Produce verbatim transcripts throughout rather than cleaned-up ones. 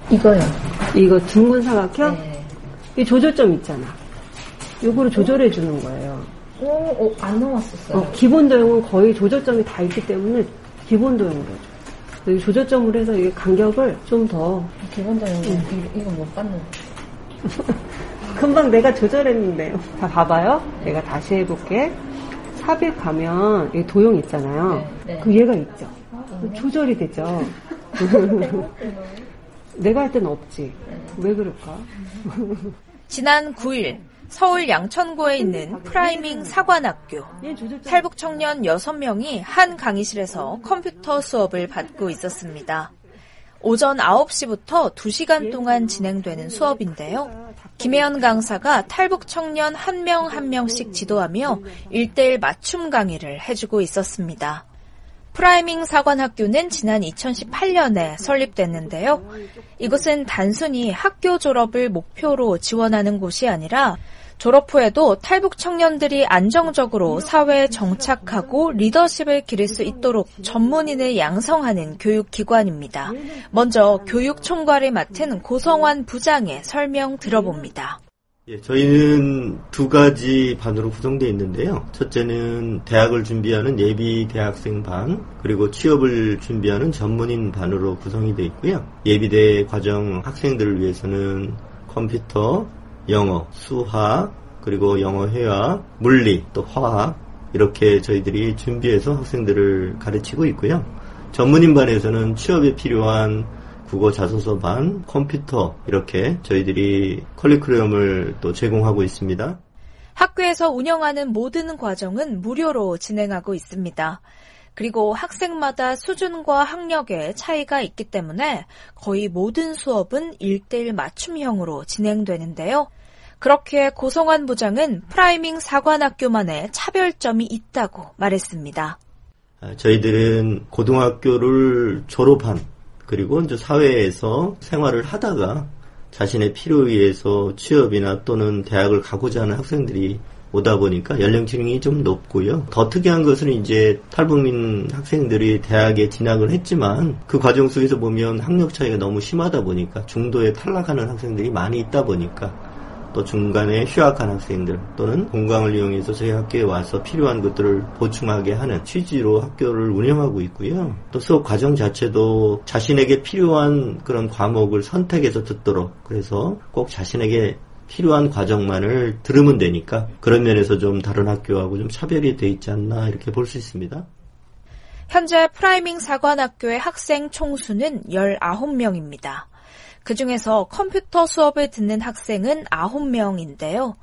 이거요. 이거 둥근 사각형? 네. 이 조절점 있잖아. 요거를 조절해 주는 거예요. 오, 오, 안 넘었었어요. 어, 기본 도형은 거의 조절점이 다 있기 때문에 기본 도형으로 줘. 여기 조절점으로 해서 이게 간격을 좀 더. 기본 도형은 응. 이거 못 받는. 금방 내가 조절했는데요. 자, 봐봐요. 내가 다시 해볼게. 삽입 가면 여기 도형 있잖아요. 네, 네. 그 얘가 있죠. 어, 조절이 되죠. 내가 할 때는 없지. 네. 왜 그럴까? 지난 구일 서울 양천구에 있는 프라이밍 사관학교. 탈북 청년 여섯 명이 한 강의실에서 컴퓨터 수업을 받고 있었습니다. 오전 아홉 시부터 두 시간 동안 진행되는 수업인데요. 김혜연 강사가 탈북 청년 한 명 한 명씩 지도하며 일대일 맞춤 강의를 해주고 있었습니다. 프라이밍 사관학교는 지난 이천십팔 년에 설립됐는데요. 이곳은 단순히 학교 졸업을 목표로 지원하는 곳이 아니라 졸업 후에도 탈북 청년들이 안정적으로 사회에 정착하고 리더십을 기를 수 있도록 전문인을 양성하는 교육기관입니다. 먼저 교육 총괄을 맡은 고성환 부장의 설명 들어봅니다. 예, 저희는 두 가지 반으로 구성되어 있는데요. 첫째는 대학을 준비하는 예비 대학생 반, 그리고 취업을 준비하는 전문인 반으로 구성이 되어 있고요. 예비대 과정 학생들을 위해서는 컴퓨터, 영어, 수학, 그리고 영어 회화, 물리, 또 화학 이렇게 저희들이 준비해서 학생들을 가르치고 있고요. 전문인반에서는 취업에 필요한 국어 자소서 반, 컴퓨터 이렇게 저희들이 커리큘럼을 또 제공하고 있습니다. 학교에서 운영하는 모든 과정은 무료로 진행하고 있습니다. 그리고 학생마다 수준과 학력에 차이가 있기 때문에 거의 모든 수업은 일대일 맞춤형으로 진행되는데요. 그렇게 고성환 부장은 프라이밍 사관학교만의 차별점이 있다고 말했습니다. 저희들은 고등학교를 졸업한 그리고 이제 사회에서 생활을 하다가 자신의 필요에 의해서 취업이나 또는 대학을 가고자 하는 학생들이 오다 보니까 연령층이 좀 높고요. 더 특이한 것은 이제 탈북민 학생들이 대학에 진학을 했지만 그 과정 속에서 보면 학력 차이가 너무 심하다 보니까 중도에 탈락하는 학생들이 많이 있다 보니까 또 중간에 휴학한 학생들 또는 공강을 이용해서 저희 학교에 와서 필요한 것들을 보충하게 하는 취지로 학교를 운영하고 있고요. 또 수업 과정 자체도 자신에게 필요한 그런 과목을 선택해서 듣도록 그래서 꼭 자신에게 필요한 과정만을 들으면 되니까 그런 면에서 좀 다른 학교하고 좀 차별이 돼 있지 않나 이렇게 볼 수 있습니다. 현재 프라이밍 사관학교의 학생 총수는 열아홉 명입니다. 그중에서 컴퓨터 수업을 듣는 학생은 아홉 명인데요.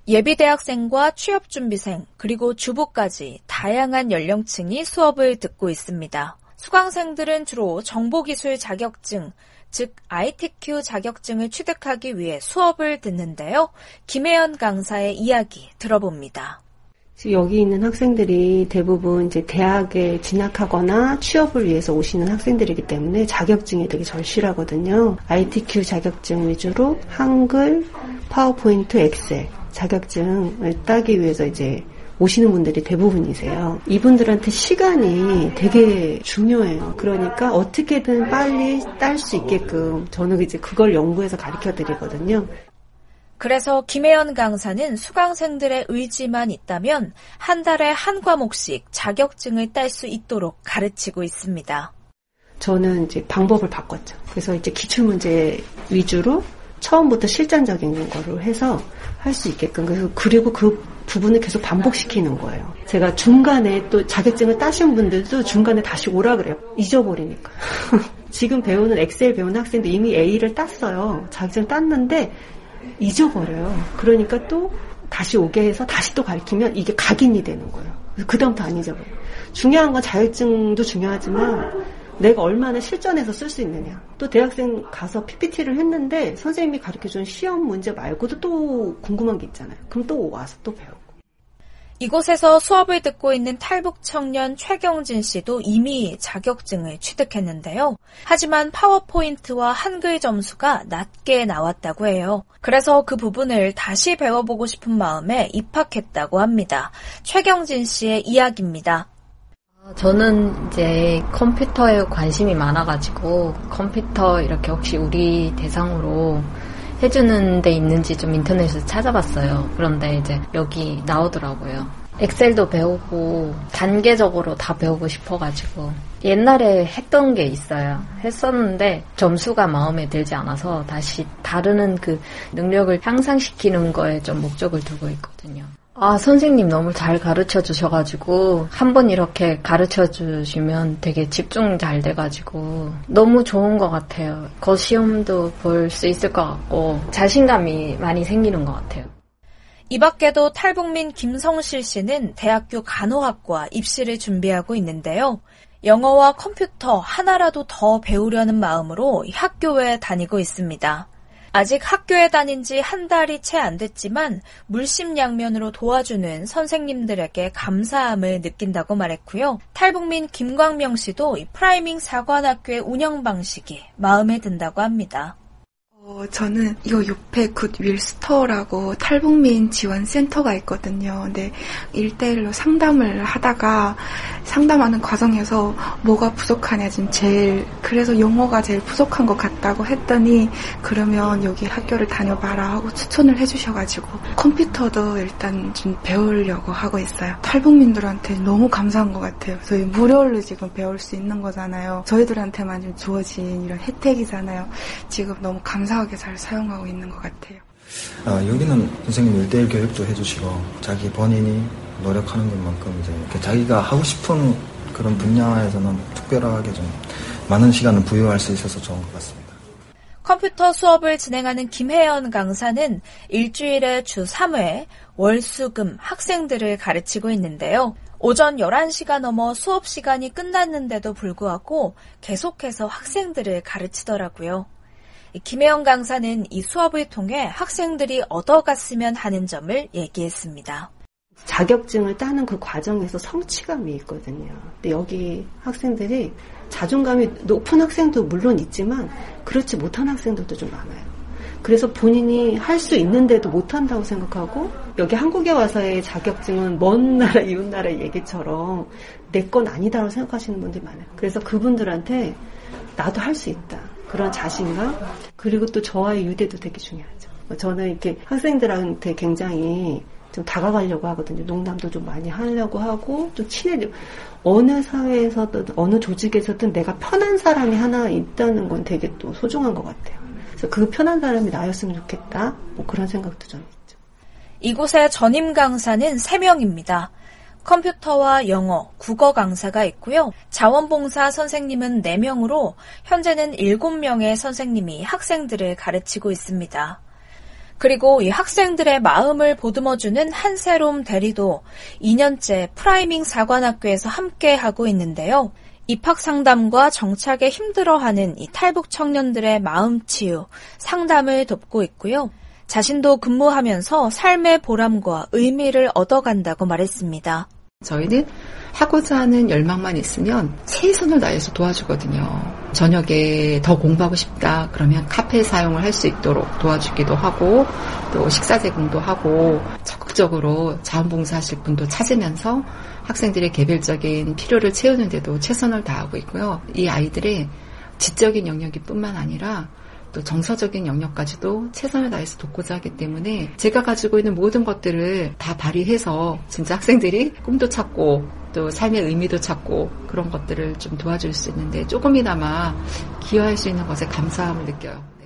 예비대학생과 취업준비생 그리고 주부까지 다양한 연령층이 수업을 듣고 있습니다. 수강생들은 주로 정보기술 자격증, 즉 아이티큐 자격증을 취득하기 위해 수업을 듣는데요. 김혜연 강사의 이야기 들어봅니다. 여기 있는 학생들이 대부분 이제 대학에 진학하거나 취업을 위해서 오시는 학생들이기 때문에 자격증이 되게 절실하거든요. 아이티큐 자격증 위주로 한글, 파워포인트, 엑셀 자격증을 따기 위해서 이제 오시는 분들이 대부분이세요. 이분들한테 시간이 되게 중요해요. 그러니까 어떻게든 빨리 딸 수 있게끔 저는 이제 그걸 연구해서 가르쳐 드리거든요. 그래서 김혜연 강사는 수강생들의 의지만 있다면 한 달에 한 과목씩 자격증을 딸 수 있도록 가르치고 있습니다. 저는 이제 방법을 바꿨죠. 그래서 이제 기출문제 위주로 처음부터 실전적인 거로 해서 할 수 있게끔. 그래서 그리고 그 부분을 계속 반복시키는 거예요. 제가 중간에 또 자격증을 따신 분들도 중간에 다시 오라 그래요. 잊어버리니까. 지금 배우는 엑셀 배우는 학생도 이미 A를 땄어요. 자격증 땄는데 잊어버려요. 그러니까 또 다시 오게 해서 다시 또 가르치면 이게 각인이 되는 거예요. 그 다음부터 안 잊어버려요. 중요한 건 자격증도 중요하지만 내가 얼마나 실전에서 쓸 수 있느냐. 또 대학생 가서 피피티를 했는데 선생님이 가르쳐준 시험 문제 말고도 또 궁금한 게 있잖아요. 그럼 또 와서 또 배우고. 이곳에서 수업을 듣고 있는 탈북 청년 최경진 씨도 이미 자격증을 취득했는데요. 하지만 파워포인트와 한글 점수가 낮게 나왔다고 해요. 그래서 그 부분을 다시 배워보고 싶은 마음에 입학했다고 합니다. 최경진 씨의 이야기입니다. 저는 이제 컴퓨터에 관심이 많아가지고 컴퓨터 이렇게 혹시 우리 대상으로 해주는 데 있는지 좀 인터넷에서 찾아봤어요. 그런데 이제 여기 나오더라고요. 엑셀도 배우고 단계적으로 다 배우고 싶어가지고 옛날에 했던 게 있어요. 했었는데 점수가 마음에 들지 않아서 다시 다루는 그 능력을 향상시키는 거에 좀 목적을 두고 있거든요. 아, 선생님 너무 잘 가르쳐 주셔가지고 한 번 이렇게 가르쳐 주시면 되게 집중 잘 돼가지고 너무 좋은 것 같아요. 그 시험도 볼 수 있을 것 같고 자신감이 많이 생기는 것 같아요. 이 밖에도 탈북민 김성실 씨는 대학교 간호학과 입시를 준비하고 있는데요. 영어와 컴퓨터 하나라도 더 배우려는 마음으로 학교에 다니고 있습니다. 아직 학교에 다닌 지 한 달이 채 안 됐지만 물심양면으로 도와주는 선생님들에게 감사함을 느낀다고 말했고요. 탈북민 김광명 씨도 이 프라이밍 사관학교의 운영 방식이 마음에 든다고 합니다. 어, 저는 이거 옆에 굿윌 스토어라고 탈북민 지원센터가 있거든요. 근데 일대일로 상담을 하다가 상담하는 과정에서 뭐가 부족하냐 지금 제일 그래서 영어가 제일 부족한 것 같다고 했더니 그러면 여기 학교를 다녀봐라 하고 추천을 해주셔가지고 컴퓨터도 일단 좀 배우려고 하고 있어요. 탈북민들한테 너무 감사한 것 같아요. 저희 무료로 지금 배울 수 있는 거잖아요. 저희들한테만 좀 주어진 이런 혜택이잖아요. 지금 너무 감사 하게 잘 사용하고 있는 것 같아요. 아, 여기는 선생님 일대일 교육도 해주시고 자기 본인이 노력하는 것만큼 이제 이렇게 자기가 하고 싶은 그런 분야에서는 특별하게 좀 많은 시간을 부여할 수 있어서 좋은 것 같습니다. 컴퓨터 수업을 진행하는 김혜연 강사는 일주일에 주 삼 회 월수금 학생들을 가르치고 있는데요. 오전 열한 시가 넘어 수업 시간이 끝났는데도 불구하고 계속해서 학생들을 가르치더라고요. 김혜영 강사는 이 수업을 통해 학생들이 얻어갔으면 하는 점을 얘기했습니다. 자격증을 따는 그 과정에서 성취감이 있거든요. 근데 여기 학생들이 자존감이 높은 학생도 물론 있지만 그렇지 못한 학생들도 좀 많아요. 그래서 본인이 할 수 있는데도 못한다고 생각하고 여기 한국에 와서의 자격증은 먼 나라 이웃 나라의 얘기처럼 내 건 아니다라고 생각하시는 분들이 많아요. 그래서 그분들한테 나도 할 수 있다. 그런 자신감, 그리고 또 저와의 유대도 되게 중요하죠. 저는 이렇게 학생들한테 굉장히 좀 다가가려고 하거든요. 농담도 좀 많이 하려고 하고, 좀 친해지고. 어느 사회에서든, 어느 조직에서든 내가 편한 사람이 하나 있다는 건 되게 또 소중한 것 같아요. 그래서 그 편한 사람이 나였으면 좋겠다. 뭐 그런 생각도 좀 있죠. 이곳의 전임 강사는 세 명입니다. 컴퓨터와 영어, 국어 강사가 있고요. 자원봉사 선생님은 네 명으로 현재는 일곱 명의 선생님이 학생들을 가르치고 있습니다. 그리고 이 학생들의 마음을 보듬어주는 한세롬 대리도 이 년째 프라이밍 사관학교에서 함께하고 있는데요. 입학상담과 정착에 힘들어하는 이 탈북 청년들의 마음치유, 상담을 돕고 있고요. 자신도 근무하면서 삶의 보람과 의미를 얻어간다고 말했습니다. 저희는 하고자 하는 열망만 있으면 최선을 다해서 도와주거든요. 저녁에 더 공부하고 싶다 그러면 카페 사용을 할 수 있도록 도와주기도 하고 또 식사 제공도 하고 적극적으로 자원봉사 하실 분도 찾으면서 학생들의 개별적인 필요를 채우는 데도 최선을 다하고 있고요. 이 아이들의 지적인 영역이 뿐만 아니라 또 정서적인 영역까지도 최선을 다해서 돕고자 하기 때문에 제가 가지고 있는 모든 것들을 다 발휘해서 진짜 학생들이 꿈도 찾고 또 삶의 의미도 찾고 그런 것들을 좀 도와줄 수 있는데 조금이나마 기여할 수 있는 것에 감사함을 느껴요. 네.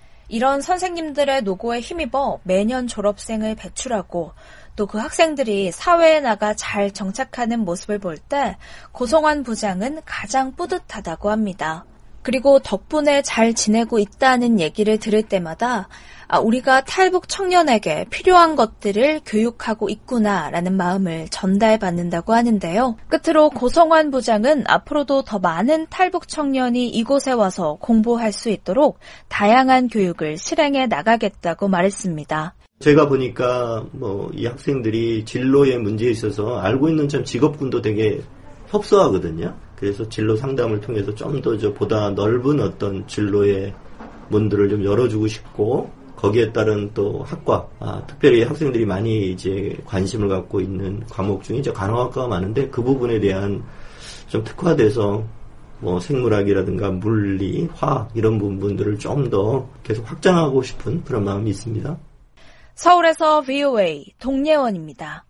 이런 선생님들의 노고에 힘입어 매년 졸업생을 배출하고 또 그 학생들이 사회에 나가 잘 정착하는 모습을 볼 때 고성환 부장은 가장 뿌듯하다고 합니다. 그리고 덕분에 잘 지내고 있다는 얘기를 들을 때마다 아, 우리가 탈북 청년에게 필요한 것들을 교육하고 있구나라는 마음을 전달받는다고 하는데요. 끝으로 고성환 부장은 앞으로도 더 많은 탈북 청년이 이곳에 와서 공부할 수 있도록 다양한 교육을 실행해 나가겠다고 말했습니다. 제가 보니까 뭐 이 학생들이 진로에 문제에 있어서 알고 있는 참 직업군도 되게 협소하거든요. 그래서 진로 상담을 통해서 좀 더 저 보다 넓은 어떤 진로의 문들을 좀 열어주고 싶고 거기에 따른 또 학과, 아, 특별히 학생들이 많이 이제 관심을 갖고 있는 과목 중에 이제 간호학과가 많은데 그 부분에 대한 좀 특화돼서 뭐 생물학이라든가 물리, 화학 이런 부분들을 좀 더 계속 확장하고 싶은 그런 마음이 있습니다. 서울에서 브이오에이 동예원입니다.